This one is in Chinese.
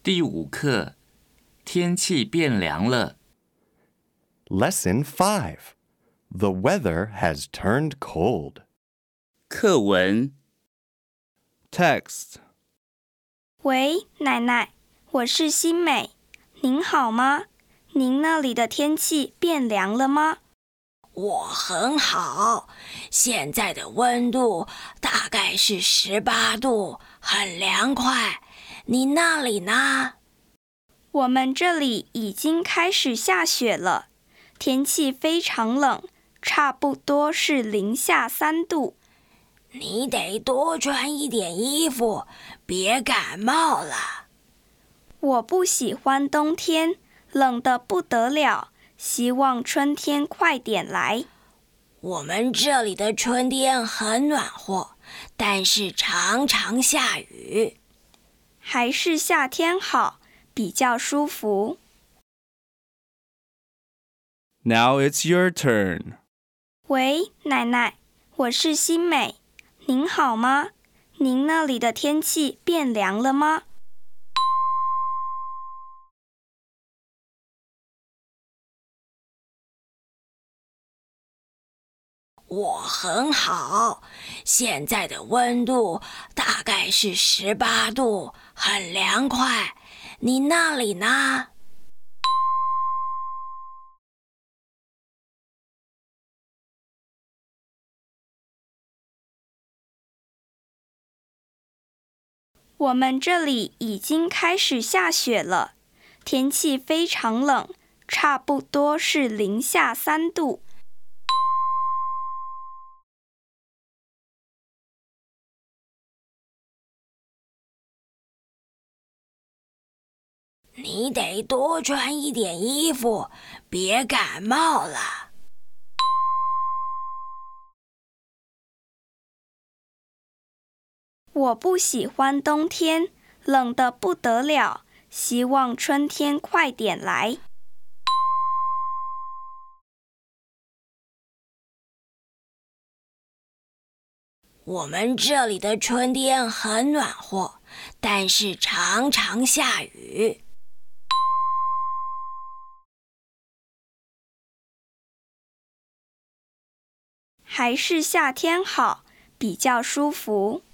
第5课，天气变凉了。 Lesson 5. The weather has turned cold. 课文 Text. 喂，奶奶，我是新美，您好吗？您那里的天气变凉了吗？ 我很好，现在的温度大概是18度，很凉快。你那里呢？ 我们这里已经开始下雪了，天气非常冷，差不多是零下3度。 你得多穿一点衣服，别感冒了。 我不喜欢冬天，冷得不得了，希望春天快点来。 我们这里的春天很暖和，但是常常下雨。 还是夏天好，比较舒服。 Now it's your turn. 喂，奶奶，我是新美，您好吗？您那里的天气变凉了吗？ 我很好，现在的温度大概是18度，很凉快。你那里呢？ 我们这里已经开始下雪了，天气非常冷，差不多是零下3度。 你得多穿一点衣服，别感冒了。 我不喜欢冬天，冷得不得了，希望春天快点来。 我们这里的春天很暖和，但是常常下雨。 还是夏天好，比较舒服。